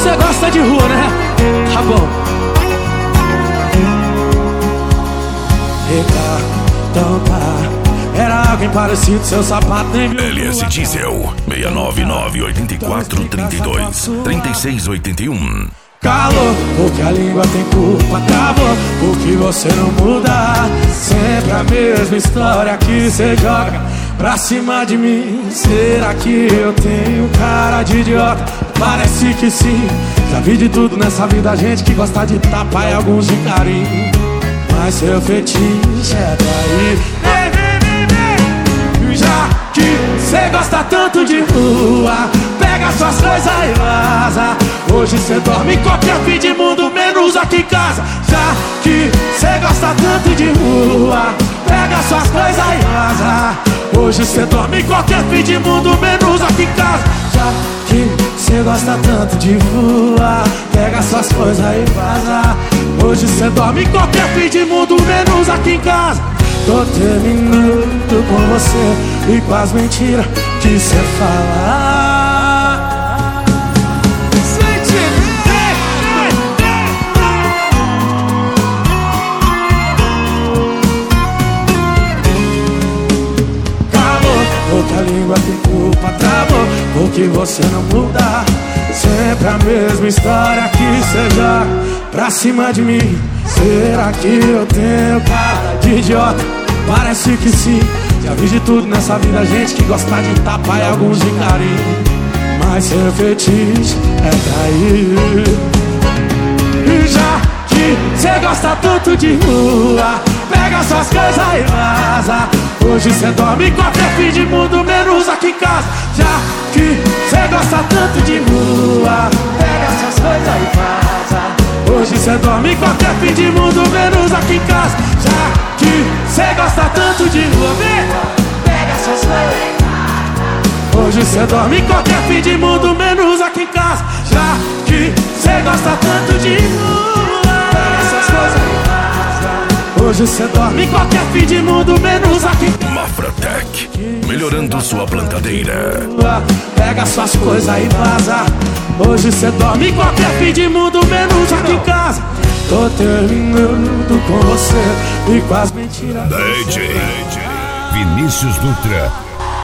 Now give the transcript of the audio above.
Você gosta de rua, né? Tá bom. Eita, então tá. Era alguém parecido, seu sapato nem viu. LS Diesel 69984323681. Calor, porque a língua tem culpa. Travou, porque você não muda. Sempre a mesma história que cê joga pra cima de mim. Será que eu tenho cara de idiota? Parece que sim. Já vi de tudo nessa vida, gente que gosta de tapa e alguns de carinho. Mas seu fetiche é trair. Já que cê gosta tanto de rua, pega suas coisas e vaza. Hoje cê dorme em qualquer fim de mundo, menos aqui em casa. Já que cê gosta tanto de rua, pega suas coisas e vaza. Hoje cê dorme em qualquer fim de mundo, menos aqui em casa. Já que cê gosta tanto de rua, pega suas coisas e vaza. Hoje cê dorme em qualquer fim de mundo, menos aqui em casa. Tô terminando com você e com as mentiras que cê fala. Calor, porque a língua tem culpa. Travou, porque você não muda. Sempre a mesma história que cê joga pra cima de mim. Será que eu tenho cara de idiota? Parece que sim. Já vi de tudo nessa vida, gente que gosta de tapa e alguns de carinho. Mas seu fetiche é trair. E já que cê gosta tanto de rua, pega suas coisas e vaza. Hoje cê dorme em qualquer fim de mundo, menos aqui em casa. Já que cê gosta tanto de rua, pega suas coisas e vaza. Hoje cê dorme em qualquer fim de mundo, menos aqui em casa. Já que cê gosta tanto de rua, pega suas coisas e vaza. Hoje cê dorme em qualquer fim de mundo, menos aqui em casa. Já que cê gosta tanto de rua, pega suas coisas e vaza. Hoje cê dorme em qualquer fim de mundo, menos aqui em casa. Mafratec, melhorando sua plantadeira. Pega suas coisas e vaza. Hoje cê dorme em qualquer fim de mundo, menos aqui em casa. Tô terminando com você e com as mentiras. DJ Vinícius Dutra.